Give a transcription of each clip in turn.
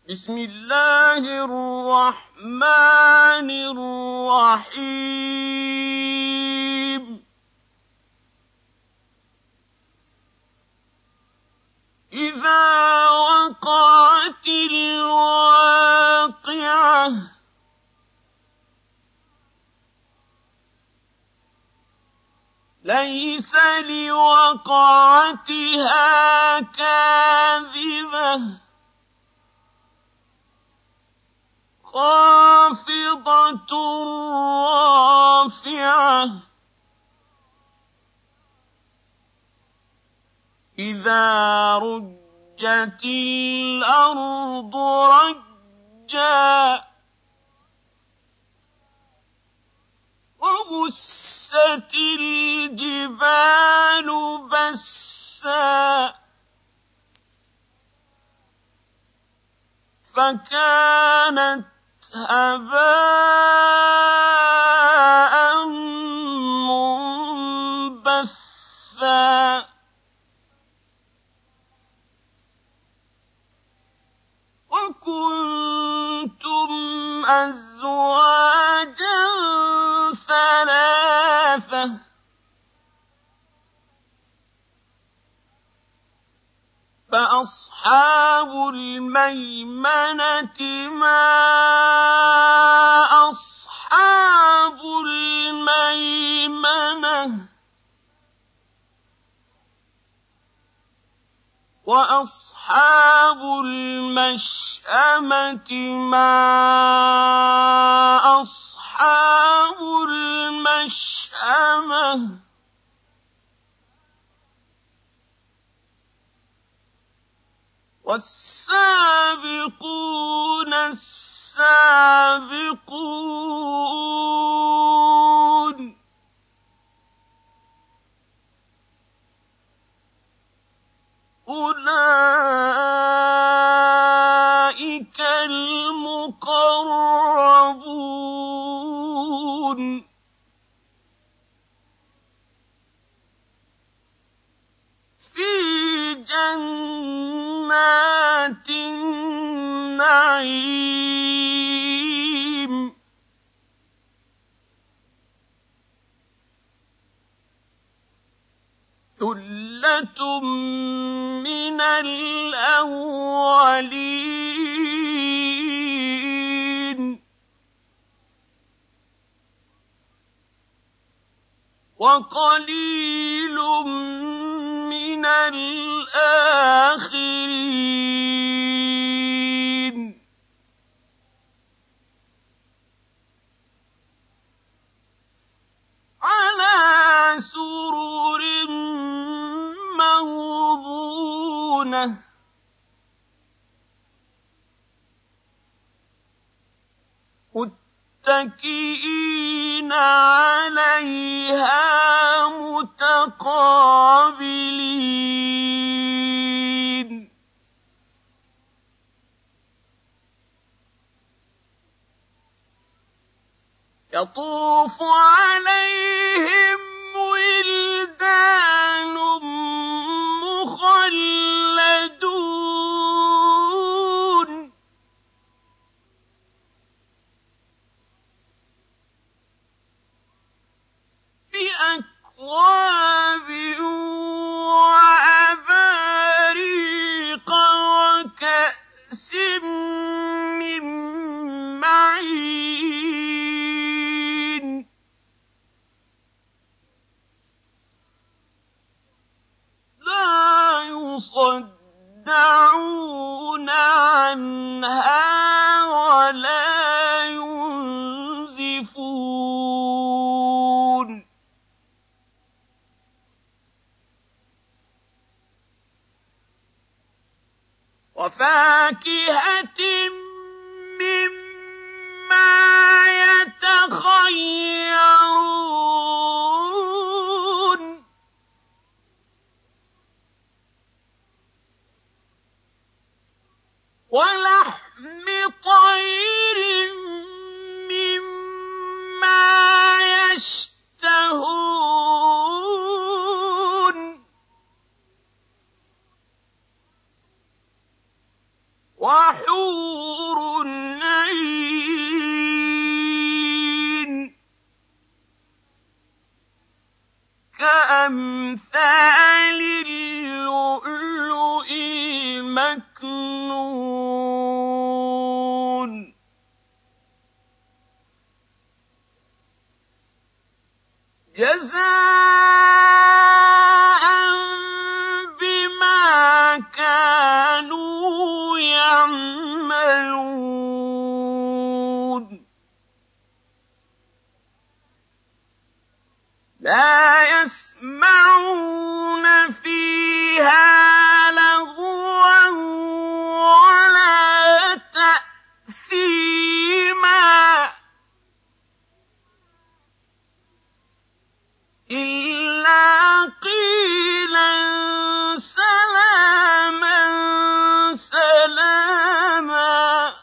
بسم الله الرحمن الرحيم إذا وقعت الواقعة ليس لوقعتها كاذبة خافضة رافعة إذا رجت الأرض رجا وبست الجبال بسا فكانت هباء منبثا وكنتم أزواجا ثلاثة فأصحاب الميمنة ما أصحاب الميمنة وأصحاب المشأمة ما أصحاب المشأمة والسابقون السابقون أولئك المقربون في جنات النعيم ثلة من الأولين وقليل من الآخرين على سرر موضونة متكئين عليها متقابلين يطوف عليهم ولدان مخلدون بأكواب وأباريق وكأس من معين لا يصدعون عنها ولا ينزفون وفاكهة مما يتخيرون ولحم طير مما يشتهون وحور مَكْنُونٍ جَزَاءً بِمَا كَانُوا يَعْمَلُونَ لَا يَسْمَعُونَ فِيهَا لَغْوًا وَلَا تَأْثِيمًا إِلَّا قِيلًا سَلَامًا سَلَامًا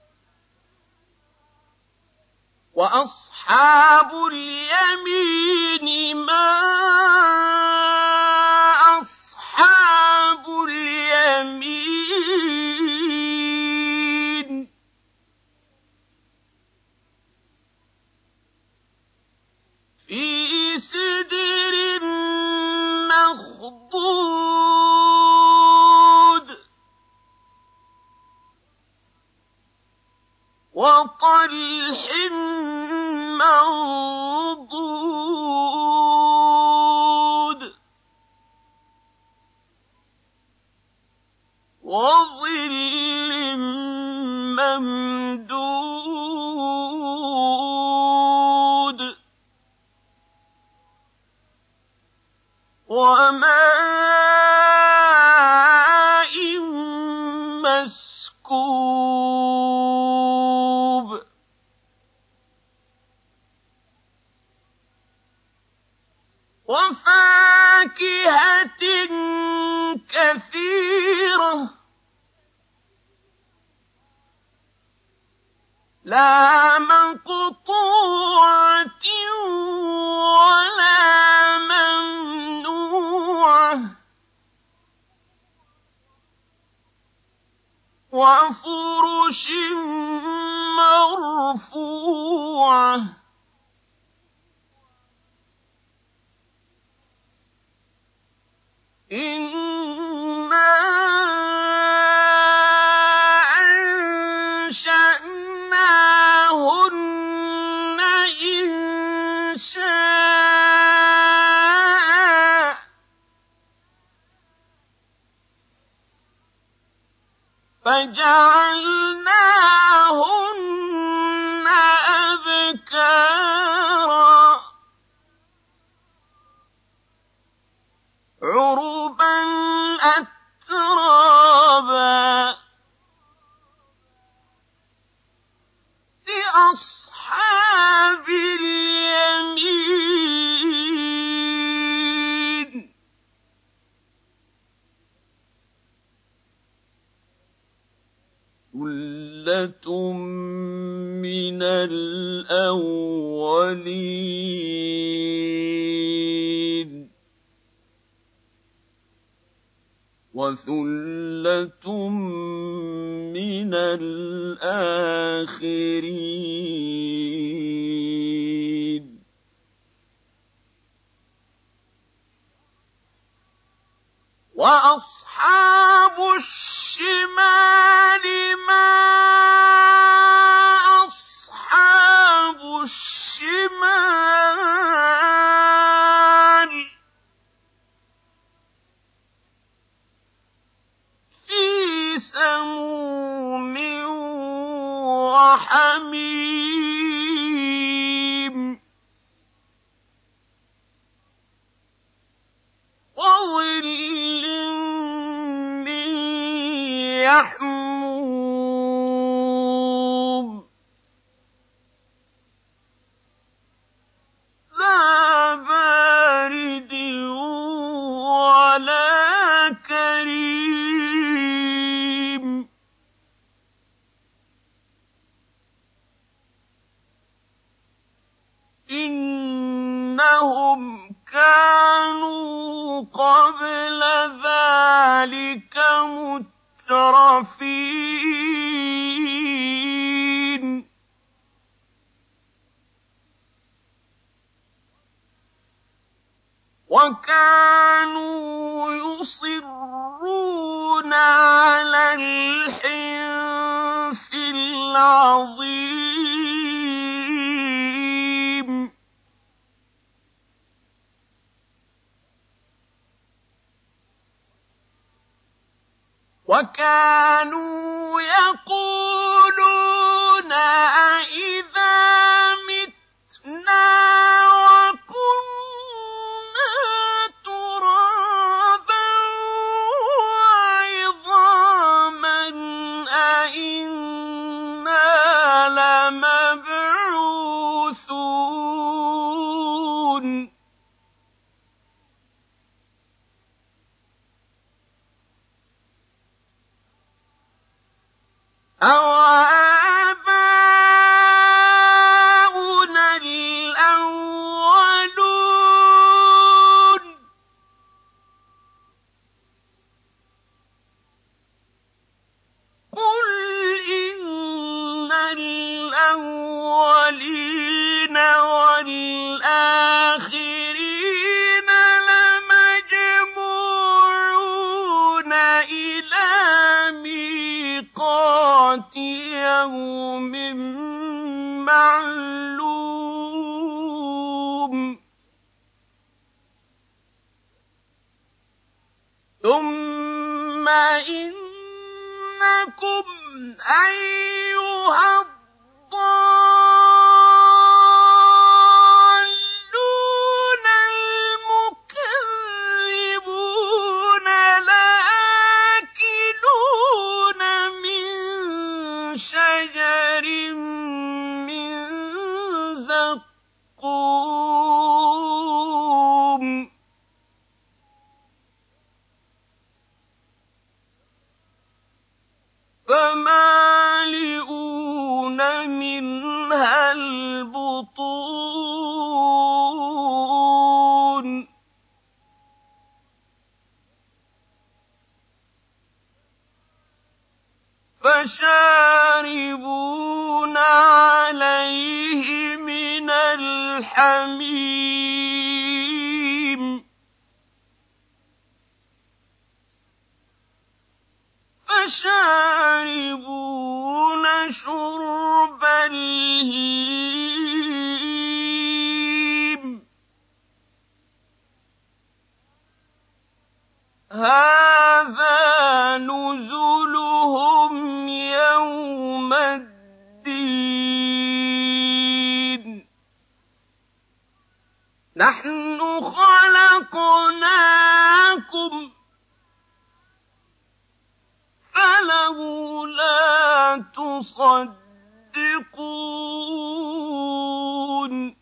وَأَصْحَابُ الْيَمِينِ مَا أَصْحَابُ الْيَمِينِ فِي سِدْرٍ مَّخْضُودٍ وَطَلْحٍ مَّنضُودٍ وَظِلٍّ مَّمْدُودٍ وَمَاءٍ مَّسْكُوبٍ وَفَاكِهَةٍ كَثِيرَةٍ لَّا مَقْطُوعَةٍ وَلَا مَمْنُوعَةٍ وَفُرُشٍ مَّرْفُوعَةٍ إِنَّا أَنشَأْنَاهُنَّ إِنشَاءً فَجَعَلْنَاهُنَّ أَبْكَارًا عُرُبًا أَتْرَابًا لِّأَصْحَابِ الْيَمِينِ ثُلَّةٌ مِّنَ الْأَوَّلِينَ وَثُلَّةٌ مِّنَ الْآخِرِينَ وَأَصْحَابُ الشِّمَالِ مَا أَصْحَابُ الشِّمَالِ فِي سَمُومٍ وَحَمِيمٍ وَظِلٍّ مِّن يَحْمُومٍ لَّا بَارِدٍ وَلَا كَرِيمٍ إِنَّهُمْ كَانُوا قَبْلَ ذَٰلِكَ مُتْرَفِينَ وَكَانُوا يُصِرُّونَ عَلَى وَكَانُوا يَقُولُونَ أَإِذَا مِتْنَا وَكُنَّا تُرَابًا وَعِظَامًا أَإِنَّا لَمَبْعُوثُونَ أَوَآبَاؤُنَا الْأَوَّلُونَ قُلْ إِنَّ الْأَوَّلِينَ وَالْآخِرِينَ لَمَجْمُوعُونَ إِلَىٰ مِيقَاتِ يَوْمٍ مَّعْلُومٍ ثُمَّ إِنَّكُمْ أَيُّهَا الضَّالُّونَ الْمُكَذِّبُونَ لَآكِلُونَ مِن شَجَرٍ مِّن زَقُّومٍ فَمَالِئُونَ مِنْهَا الْبُطُونَ فَشَارِبُونَ عَلَيْهِ مِنَ الْحَمِيمِ فَشَارِبُونَ شُرْبَ الْهِيمِ هَٰذَا نُزُلُهُمْ يَوْمَ الدِّينِ نَحْنُ خَلَقْنَاكُمْ فَلَوْلَا تُصَدِّقُونَ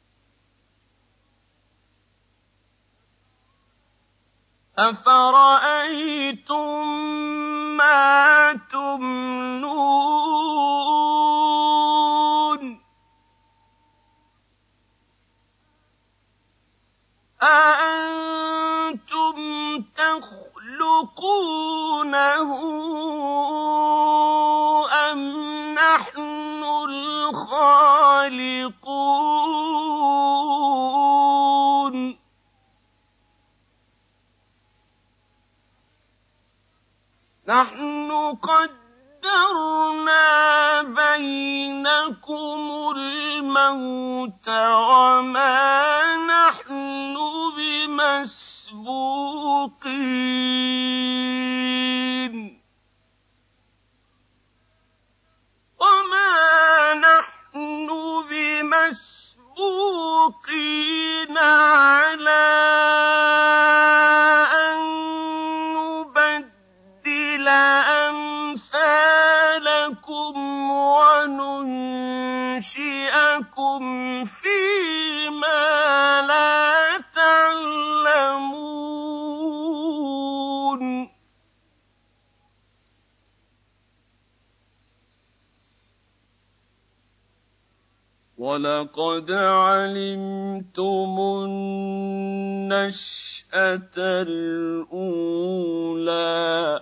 أَفَرَأَيْتُم مَّا تُمْنُونَ أَأَنتُمْ تَخْلُقُونَهُ أَمْ نَحْنُ الْخَالِقُونَ نَحْنُ قَدَّرْنَا بَيْنَكُمُ الْمَوْتَ وَمَا نَحْنُ بِمَسْبُوقِينَ عَلَىٰ أَن نُّبَدِّلَ أَمْثَالَكُمْ وَنُنشِئَكُمْ فِيمَا لَا تَعْلَمُونَ وَلَقَدْ عَلِمْتُمُ النَّشْأَةَ الْأُولَىٰ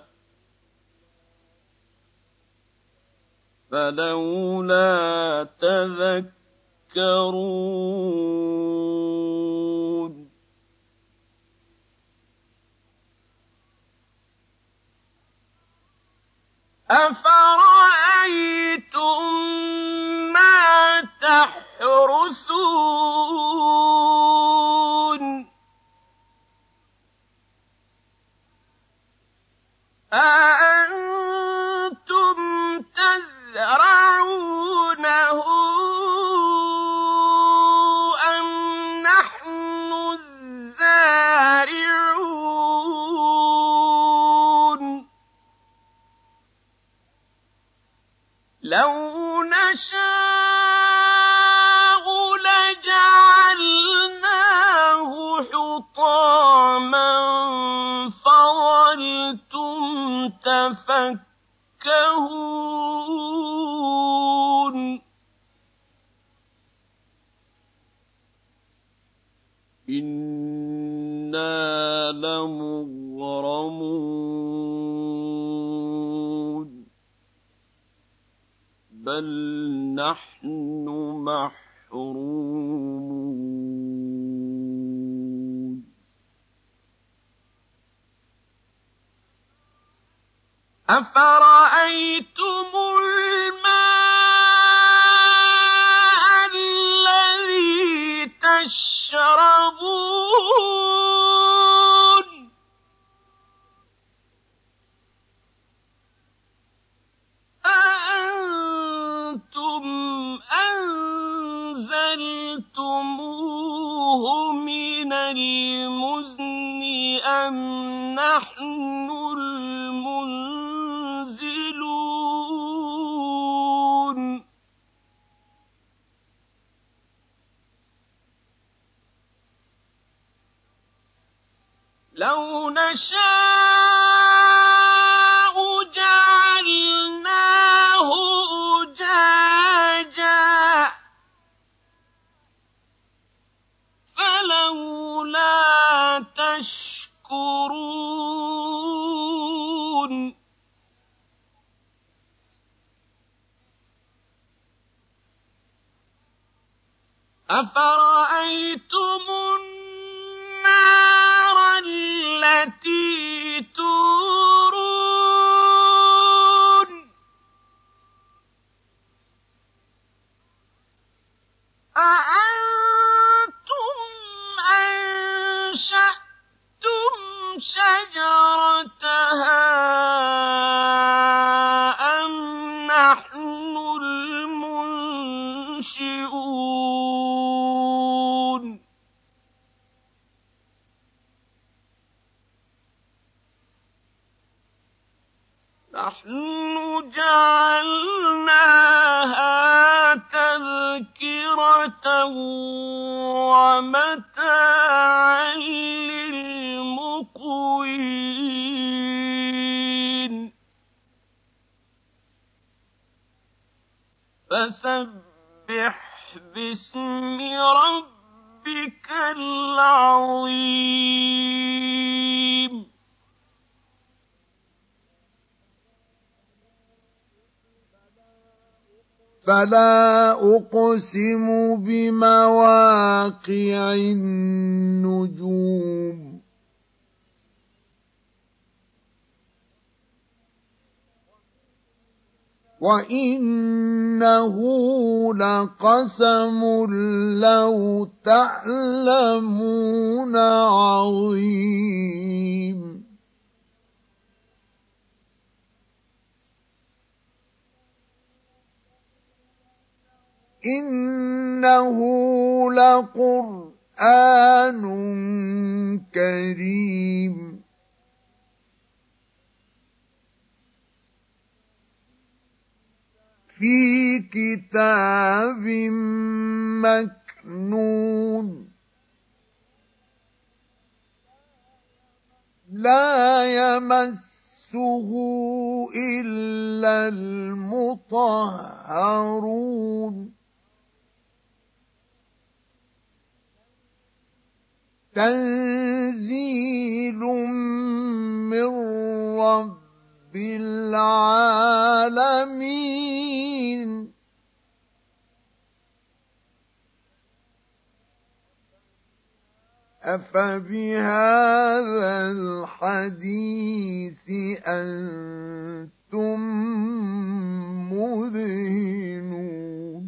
فَلَوْلَا تَذَكَّرُونَ أَفَرَأَيْتُم مَّا تَحْرُثُونَ أَأَنتُمْ لو نشاء لجعلناه حطاما فظلتم تفكهون إنا لمغرمون بل نحن محرومون أفرأيتم الماء الذي تشربون أأنتم أنزلتموه من المزن أم نحن المنزلون لو نشاء جعلناه أجاجا فلولا تشكرون أفرأيتم النار التي تورون أأنتم أنشأتم شجرتها أم نحن المنشئون نحن جعلناها تذكرة ومتاعا للمقوين فسبح باسم ربك العظيم فلا أقسم بمواقع النجوم وإنه لقسم لو تعلمون عظيم إنه لقرآن كريم في كتاب مكنون لا يمسه إلا المطهرون تنزيل من رب العالمين أفبهذا الحديث أنتم مدهنون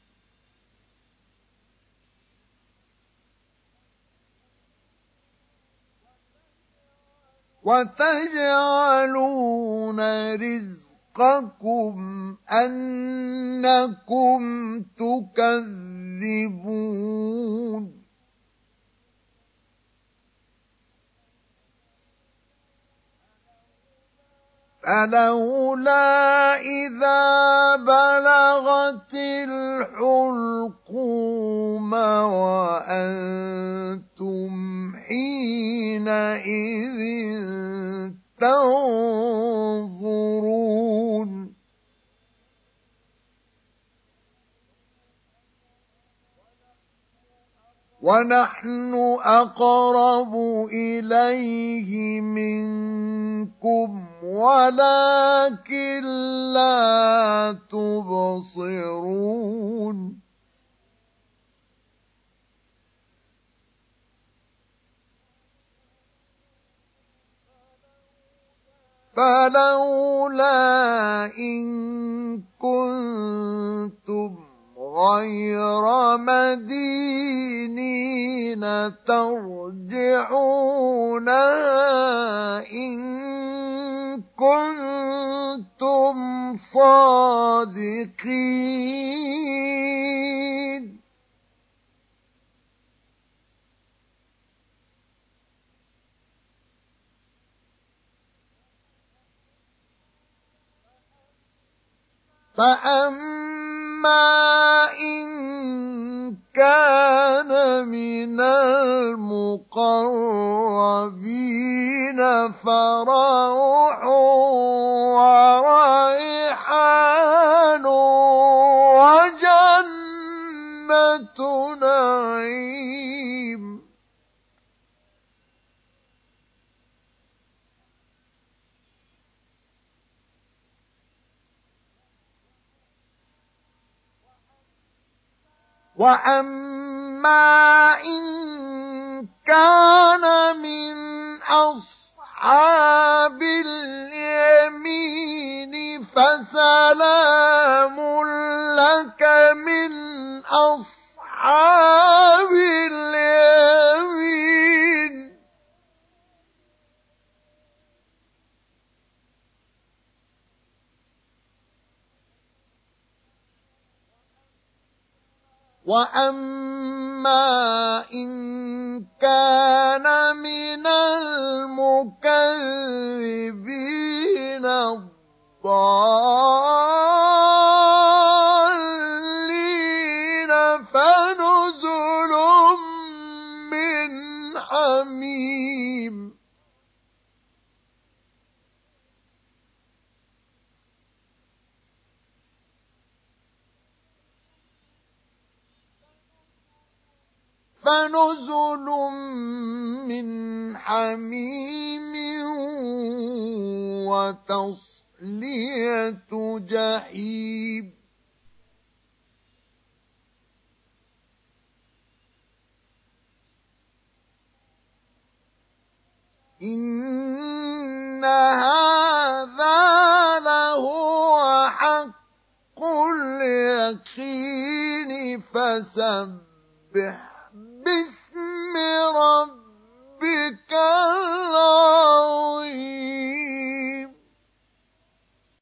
وتجعلون رزقكم أنكم تكذبون فلولا إذا بلغت الحلقوم وأنتم حينئذ تنظرون ونحن أقرب إليه منكم ولكن لا تبصرون فلولا إن كنتم غير مدينين ترجعونها إن كنتم صادقين فأما إن كان من المقربين فروح وريحان وجنة نعيم وأما إن كان من أصحاب اليمين فسلام لك من أصحاب اليمين وأما إن كان من المكذبين الضالين فنزل من حميم فنزل من حميم وتصلية جحيم إن هذا لهو حق اليقين فسبح باسم